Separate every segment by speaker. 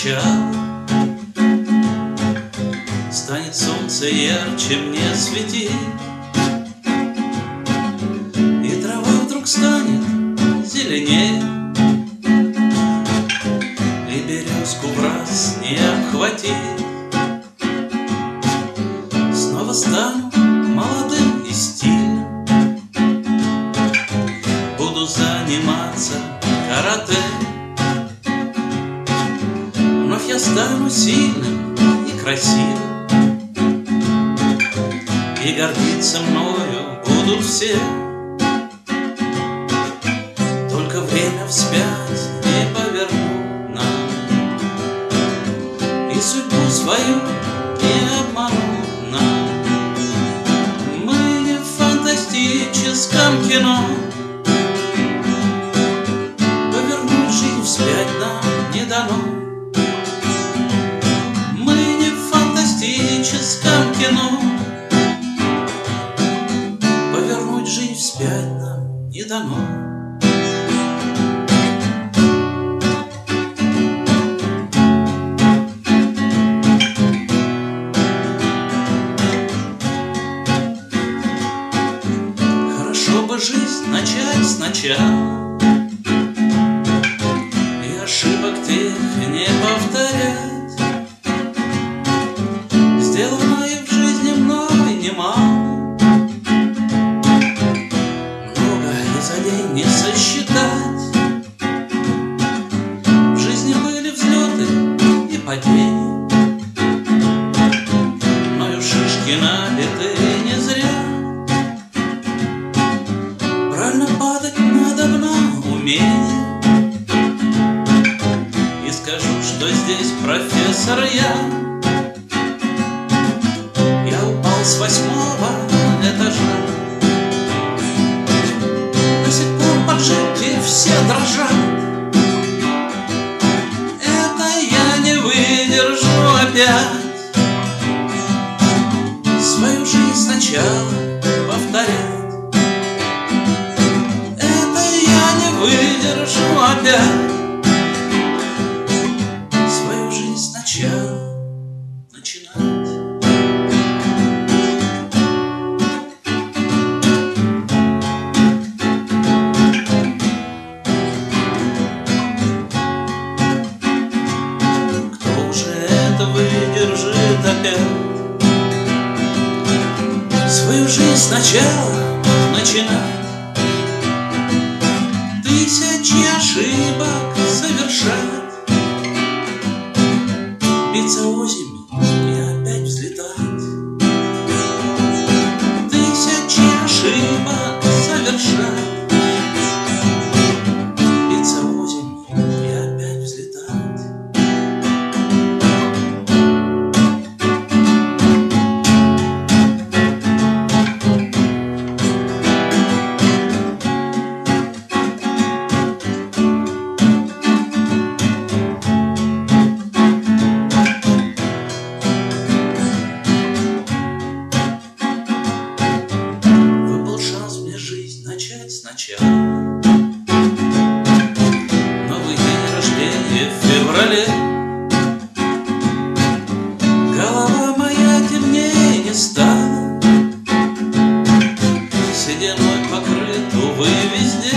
Speaker 1: начало, станет солнце ярче мне светить, и трава вдруг станет зеленее, и березку враз не обхватить. Снова стану молодым и стильным, буду заниматься карате. Вновь я стану сильным и красивым, и гордиться мною будут все. Только время вспять не повернут нам, и судьбу свою не обманут нам. Мы не в фантастическом кино, повернуть жизнь вспять нам не дано. Мы не в фантастическом кино, повернуть жизнь вспять нам не дано. Хорошо бы жизнь начать сначала, и ошибок тех не повторять. Сделанное в жизни мной немало, много и за день не сосчитать. В жизни были взлеты и падения, мною шишки набиты не зря. Правильно падать надо на умение, и скажу, что здесь профессор я. Я упал с 8-го этажа, до сих пор поджилки все дрожат. Это я не выдержу опять, свою жизнь сначала повторять. Выдержу опять, свою жизнь сначала начинать. Кто же это выдержит опять, свою жизнь сначала начинать? Тысячи ошибок совершать, биться озимь и опять взлетать. Тысячи ошибок совершать, биться озимь и опять взлетать. Сначала новый день рождения в феврале, голова моя темнее не стала, сединой покрыт, увы, везде.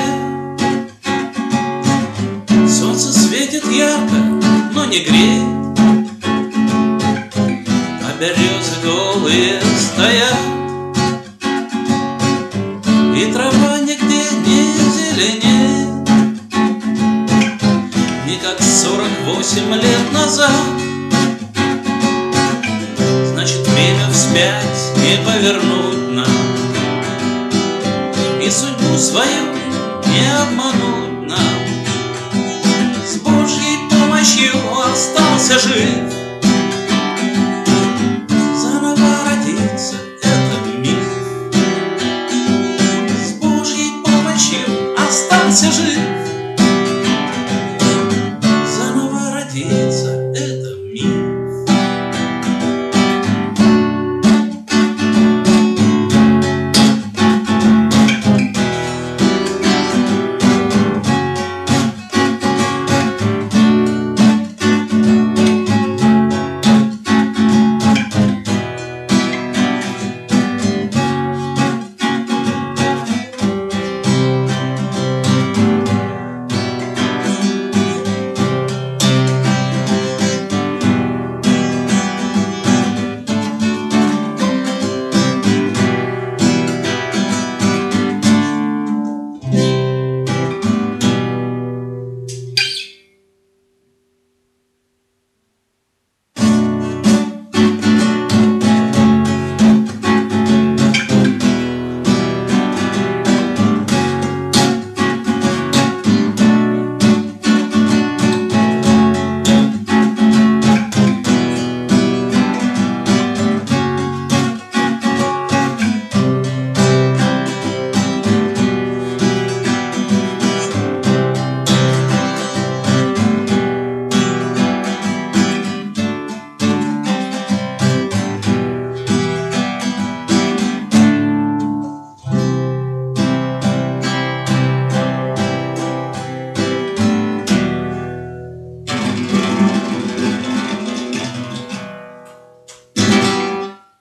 Speaker 1: Солнце светит ярко, но не греет, а березы голые стоят, и трава нигде не зеленеет, не как 48 лет назад. Значит, время вспять не повернуть нам, и судьбу свою не обмануть нам. С Божьей помощью остался жив, заново родиться это миф. Остался жив.